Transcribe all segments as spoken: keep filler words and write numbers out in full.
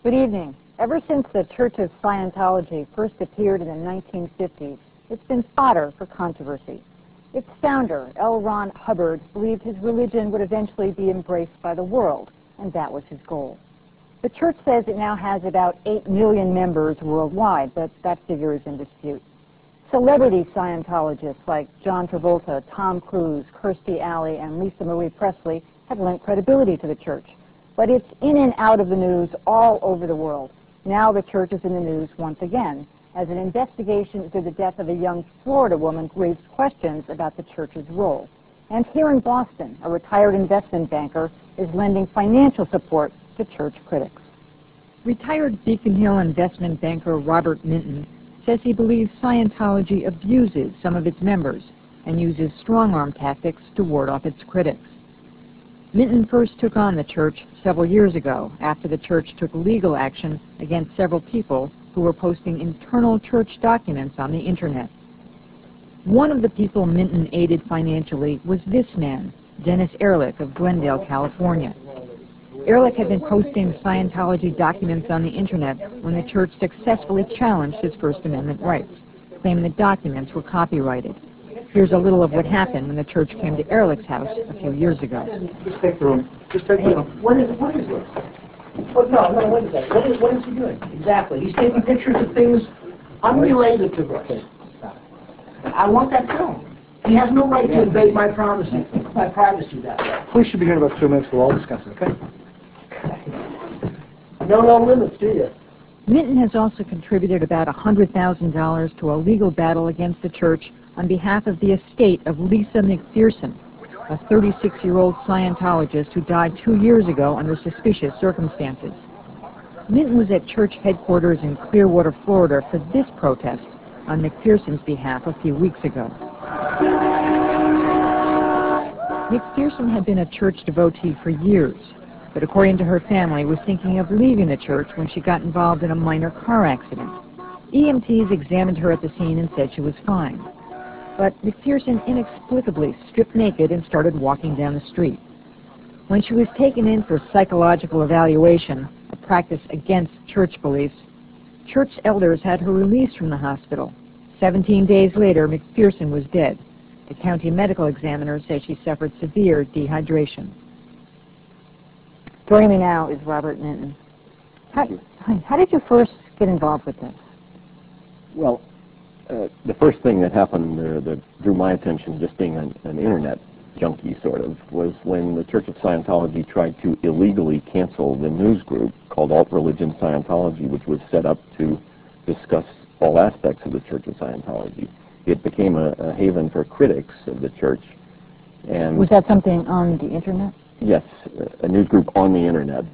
Good evening. Ever since the Church of Scientology first appeared in the nineteen fifties, it's been fodder for controversy. Its founder, L. Ron Hubbard, believed his religion would eventually be embraced by the world, and that was his goal. The church says it now has about eight million members worldwide, but that figure is in dispute. Celebrity Scientologists like John Travolta, Tom Cruise, Kirstie Alley, and Lisa Marie Presley have lent credibility to the church. But it's in and out of the news all over the world. Now the church is in the news once again, as an investigation into the death of a young Florida woman raised questions about the church's role. And here in Boston, a retired investment banker is lending financial support to church critics. Retired Beacon Hill investment banker Robert Minton says he believes Scientology abuses some of its members and uses strong-arm tactics to ward off its critics. Minton first took on the church several years ago after the church took legal action against several people who were posting internal church documents on the internet. One of the people Minton aided financially was this man, Dennis Ehrlich of Glendale, California. Ehrlich had been posting Scientology documents on the internet when the church successfully challenged his First Amendment rights, claiming the documents were copyrighted. Here's a little of what happened when the church came to Ehrlich's house a few years ago. Just take the room. Just take the room. What is, what is this? What, no, no, what is that? What is, what is he doing? Exactly. He's taking pictures of things unrelated to this. I want that film. He has no right to invade my privacy, my privacy that way. We should be here in about two minutes. We'll all discuss it, okay? No, no limits, do you? Minton has also contributed about one hundred thousand dollars to a legal battle against the church on behalf of the estate of Lisa McPherson, a thirty-six-year-old Scientologist who died two years ago under suspicious circumstances. Minton was at church headquarters in Clearwater, Florida for this protest on McPherson's behalf a few weeks ago. McPherson had been a church devotee for years, but according to her family, was thinking of leaving the church when she got involved in a minor car accident. E M Ts examined her at the scene and said she was fine. But McPherson inexplicably stripped naked and started walking down the street. When she was taken in for psychological evaluation, a practice against church beliefs, church elders had her released from the hospital. Seventeen days later, McPherson was dead. The county medical examiner says she suffered severe dehydration. Joining me now is Robert Minton. How, how did you first get involved with this? Well, uh, the first thing that happened uh, that drew my attention, just being an, an internet junkie sort of, was when the Church of Scientology tried to illegally cancel the news group called Alt Religion Scientology, which was set up to discuss all aspects of the Church of Scientology. It became a, a haven for critics of the church. And was that something on the internet? Yes, a news group on the internet.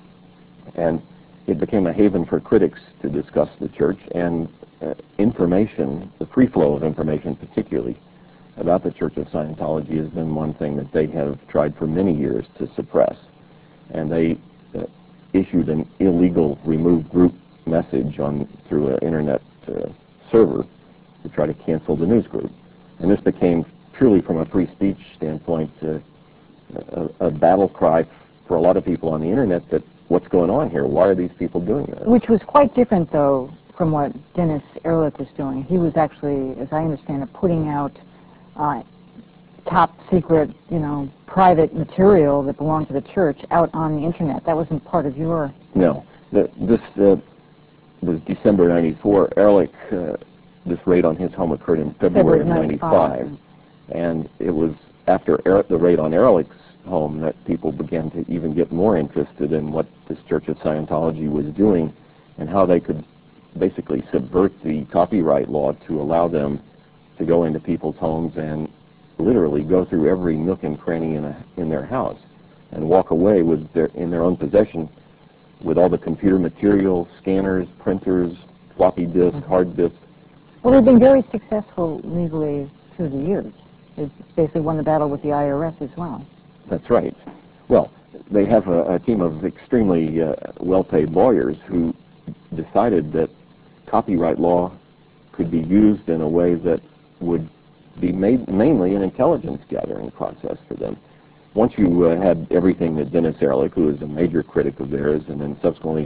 And it became a haven for critics to discuss the church, and uh, information, the free flow of information particularly, about the Church of Scientology has been one thing that they have tried for many years to suppress. And they uh, issued an illegal remove group message on through an internet uh, server to try to cancel the news group. And this became, truly from a free speech standpoint, uh, a, a battle cry for a lot of people on the internet that what's going on here? Why are these people doing this? Which was quite different, though, from what Dennis Ehrlich was doing. He was actually, as I understand it, putting out uh, top secret, you know, private material that belonged to the church out on the internet. That wasn't part of your... No. The, this uh, was December ninety-four. Ehrlich, uh, this raid on his home occurred in February, February of ninety-five. And it was after er the raid on Ehrlich's home that people began to even get more interested in what this Church of Scientology was doing and how they could basically subvert the copyright law to allow them to go into people's homes and literally go through every nook and cranny in, a, in their house and walk away with their, in their own possession with all the computer material, scanners, printers, floppy disk, mm-hmm. hard disk. Well, they've been very successful legally through the years. They basically won the battle with the I R S as well. That's right. Well, they have a, a team of extremely uh, well-paid lawyers who decided that copyright law could be used in a way that would be made mainly an intelligence-gathering process for them. Once you uh, had everything that Dennis Ehrlich, who is a major critic of theirs, and then subsequently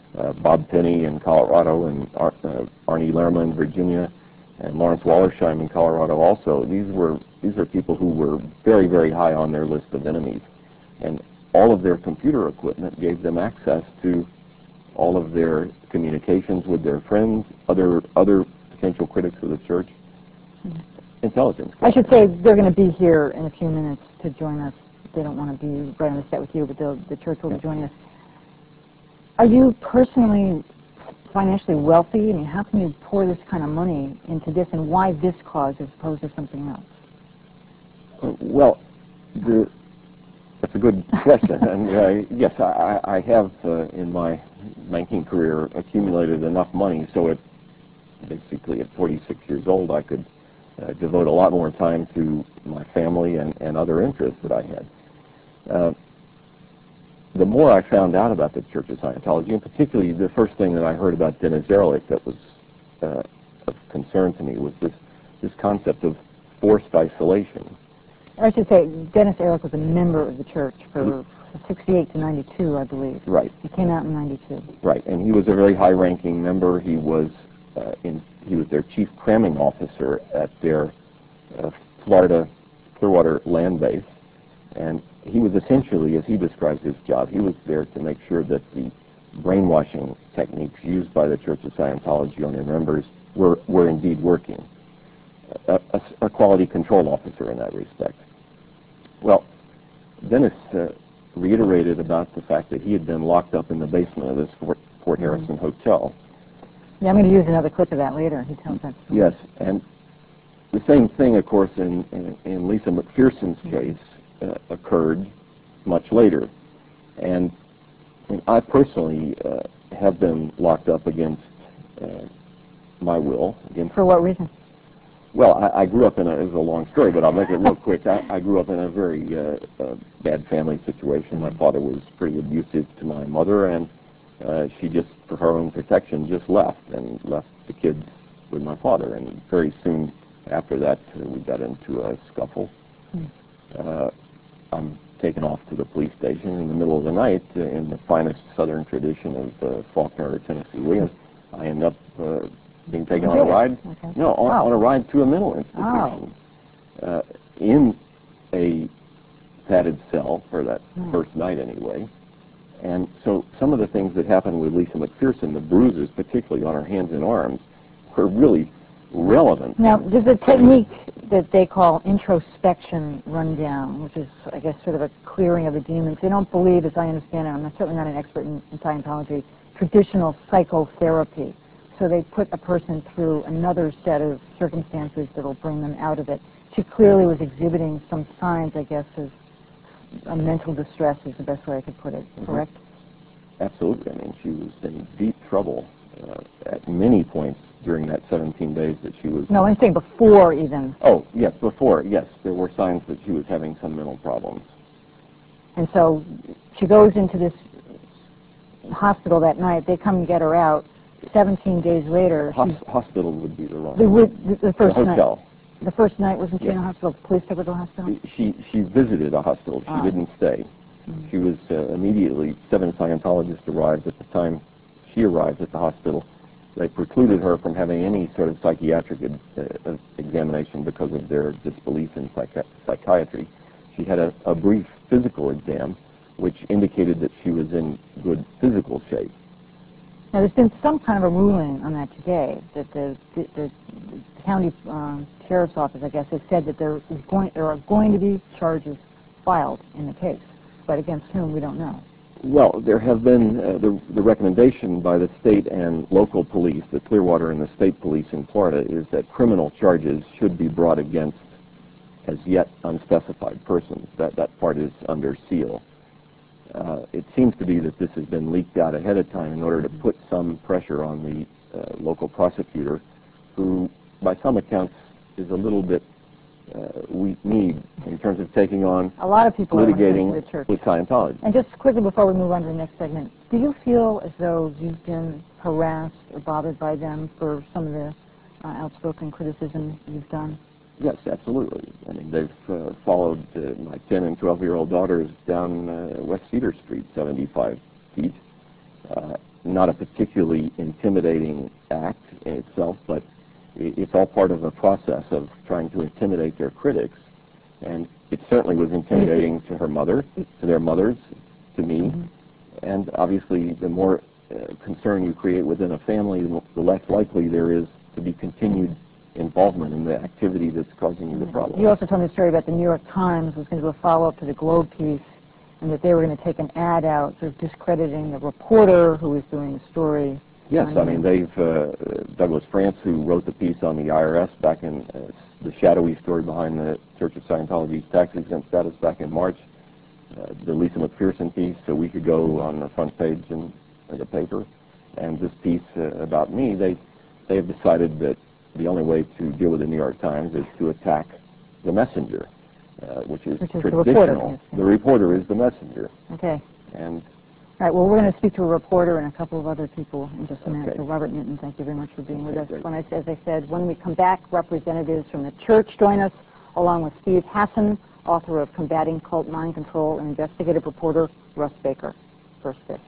uh, Bob Penny in Colorado, and Ar uh, Arnie Lerma in Virginia, and Lawrence Wallersheim in Colorado also. These were these are people who were very, very high on their list of enemies. And all of their computer equipment gave them access to all of their communications with their friends, other other potential critics of the church, intelligence. I should say they're going to be here in a few minutes to join us. They don't want to be right on the set with you, but the church will be joining us. Are you personally financially wealthy? I mean, how can you pour this kind of money into this, and why this cause as opposed to something else? Uh, well, the, that's a good question. And uh, yes, I, I have uh, in my banking career accumulated enough money so it basically at forty-six years old I could uh, devote a lot more time to my family and, and other interests that I had. Uh, the more I found out about the Church of Scientology, and particularly the first thing that I heard about Dennis Ehrlich that was uh, of concern to me was this, this concept of forced isolation. I should say Dennis Ehrlich was a member of the church for sixty-eight to ninety-two, I believe. Right. He came out in ninety-two. Right, and he was a very high-ranking member. He was uh, in he was their chief cramming officer at their uh, Florida Clearwater land base, and he was essentially, as he describes his job, he was there to make sure that the brainwashing techniques used by the Church of Scientology on their members were were indeed working. A, a, a quality control officer in that respect. Well, Dennis uh, reiterated about the fact that he had been locked up in the basement of this Fort, Fort Harrison mm-hmm. hotel. Yeah, I'm going to use another clip of that later. He tells that story. Yes, and the same thing, of course, in, in, in Lisa McPherson's mm-hmm. case uh, occurred much later. And, and I personally uh, have been locked up against uh, my will. Against For what reason? Well, I, I grew up in a, it's a long story, but I'll make it real quick. I, I grew up in a very uh, uh, bad family situation. My father was pretty abusive to my mother, and uh, she just, for her own protection, just left, and left the kids with my father. And very soon after that, uh, we got into a scuffle. Uh, I'm taken off to the police station in the middle of the night uh, in the finest southern tradition of uh, Faulkner or Tennessee Williams. I end up uh, being taken on a ride, okay. no, on, oh. on a ride to a mental institution, oh. uh, in a padded cell for that hmm. first night anyway. And so some of the things that happened with Lisa McPherson, the bruises, particularly on her hands and arms, were really relevant. Now, there's a technique that they call introspection rundown, which is, I guess, sort of a clearing of the demons. They don't believe, as I understand it, I'm certainly not an expert in, in Scientology, traditional psychotherapy. So they put a person through another set of circumstances that will bring them out of it. She clearly was exhibiting some signs, I guess, of a mental distress is the best way I could put it, mm-hmm. correct? Absolutely. I mean, she was in deep trouble uh, at many points during that seventeen days that she was... No, I'm saying before even. Oh, yes, before, yes. There were signs that she was having some mental problems. And so she goes into this hospital that night. They come and get her out. seventeen days later... Hos hospital would be the wrong the, the, the first the hotel. Night. The first night wasn't she yes. in a hospital? The police took her to the hospital? She, she visited a hospital. She ah. didn't stay. Mm-hmm. She was uh, immediately... Seven Scientologists arrived at the time she arrived at the hospital. They precluded her from having any sort of psychiatric uh, examination because of their disbelief in psychi psychiatry. She had a, a brief physical exam, which indicated that she was in good physical shape. Now, there's been some kind of a ruling on that today, that the, the, the county uh, sheriff's office, I guess, has said that there, is going, there are going to be charges filed in the case, but against whom, we don't know. Well, there have been uh, the, the recommendation by the state and local police, the Clearwater and the state police in Florida, is that criminal charges should be brought against as yet unspecified persons. That, that part is under seal. Uh, it seems to be that this has been leaked out ahead of time in order to put some pressure on the uh, local prosecutor, who, by some accounts, is a little bit uh, weak-kneed in terms of taking on a lot of people litigating are the church. with Scientology. And just quickly before we move on to the next segment, do you feel as though you've been harassed or bothered by them for some of the uh, outspoken criticism you've done? Yes, absolutely. I mean, they've uh, followed uh, my ten and twelve-year-old daughters down uh, West Cedar Street, seventy-five feet, uh, not a particularly intimidating act in itself, but it's all part of a process of trying to intimidate their critics. And it certainly was intimidating to her mother, to their mothers, to me. Mm-hmm. And obviously, the more uh, concern you create within a family, the less likely there is to be continued involvement in the activity that's causing you the problem. You also told me a story about the New York Times was going to do a follow-up to the Globe piece, and that they were going to take an ad out sort of discrediting the reporter who was doing the story. Yes, I mean, they've, uh, Douglas France, who wrote the piece on the I R S back in uh, the shadowy story behind the Church of Scientology's tax-exempt status back in March, uh, the Lisa McPherson piece a week ago on the front page in the paper, and this piece uh, about me, they, they have decided that the only way to deal with the New York Times is to attack the messenger, uh, which is which is traditional. the reporter, yes, yes. The reporter is the messenger. Okay. And all right, well, we're going to speak to a reporter and a couple of other people in just a minute. Okay. So, Robert Newton, thank you very much for being with Okay, us. great. When I, as I said, when we come back, representatives from the church join us, along with Steve Hassan, author of Combating Cult Mind Control, and investigative reporter Russ Baker. First this.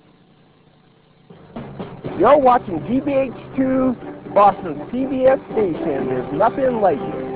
You're watching G B H two, Boston's P B S station. There's nothing like it.